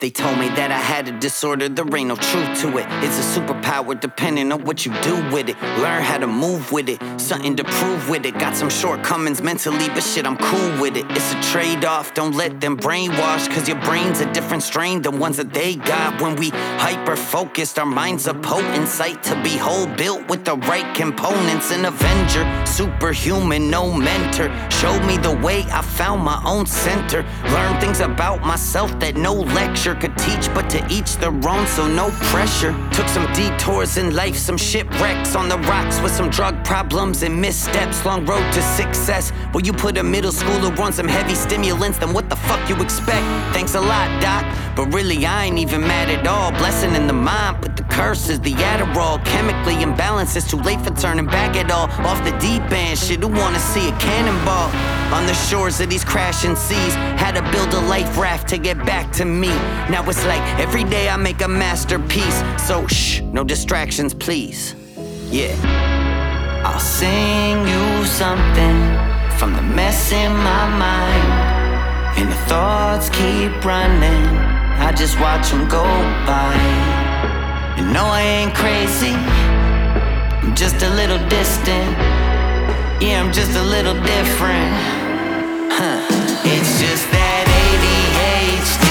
They told me that I had a disorder, there ain't no truth to it. It's a superpower depending on what you do with it. Learn how to move with it, something to prove with it. Got some shortcomings mentally, but shit, I'm cool with it. It's a trade-off, don't let them brainwash, cause your brain's a different strain than ones that they got. When we hyper-focused, our minds a potent sight to behold, built with the right components. An avenger, superhuman, no mentor. Showed me the way, I found my own center. Learned things about myself that no lecture could teach, but to each their own, so no pressure. Took some detours in life, some shipwrecks on the rocks with some drug problems and missteps. Long road to success. Well, you put a middle schooler on some heavy stimulants, then what the fuck you expect? Thanks a lot, doc, but really I ain't even mad at all. Blessing in the mind, but the curse is the Adderall. Chemically imbalanced, it's too late for turning back at all. Off the deep end, shit, who wanna see a cannonball? On the shores of these crashing seas, had to build a life raft to get back to me. Now it's like every day I make a masterpiece. So shh, no distractions please. Yeah, I'll sing you something from the mess in my mind, and the thoughts keep running, I just watch them go by. You know I ain't crazy, I'm just a little distant. Yeah, I'm just a little different. It's just that ADHD.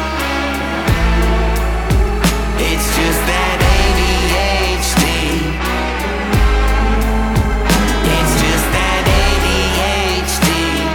It's just that ADHD. It's just that ADHD.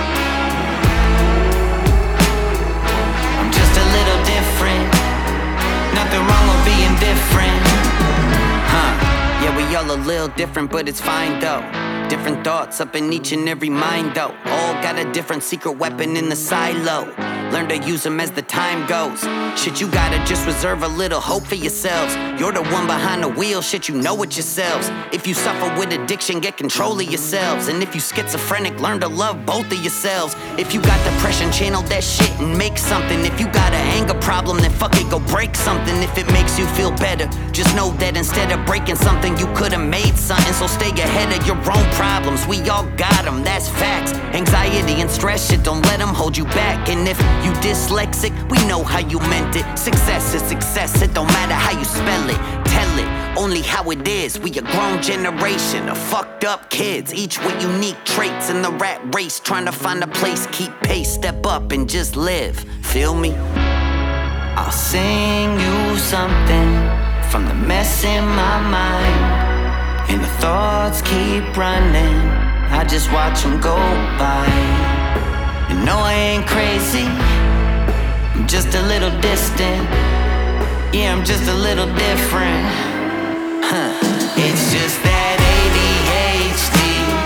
I'm just a little different. Nothing wrong with being different. Yeah, we all a little different, but it's fine though. Different thoughts up in each and every mind though. All got a different secret weapon in the silo. Learn to use them as the time goes. Shit, you gotta just reserve a little hope for yourselves. You're the one behind the wheel, shit, you know it yourselves. If you suffer with addiction, get control of yourselves. And if you schizophrenic, learn to love both of yourselves. If you got depression, channel that shit and make something. If you got an anger problem, then fuck it, go break something. If it makes you feel better, just know that instead of breaking something, you could've made something. So stay ahead of your own problems, we all got them, that's facts. Anxiety and stress, shit, don't let them hold you back. And if you dyslexic, we know how you meant it. Success is success, it don't matter how you spell it. Tell it, only how it is. We a grown generation of fucked up kids, each with unique traits in the rat race, trying to find a place, keep pace, step up and just live. Feel me? I'll sing you something from the mess in my mind, and the thoughts keep running, I just watch them go by. You know I ain't crazy, I'm just a little distant. Yeah, I'm just a little different. It's just that ADHD.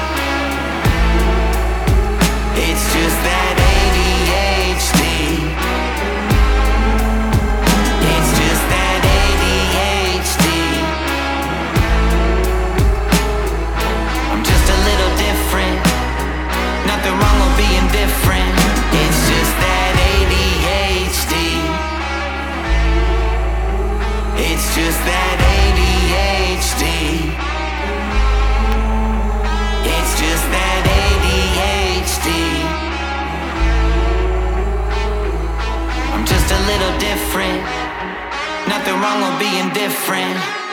It's just that ADHD. It's just that ADHD. I'm just a little different. Nothing wrong with being different. It's just that ADHD. It's just that ADHD. It's just that ADHD. I'm just a little different. Nothing wrong with being different.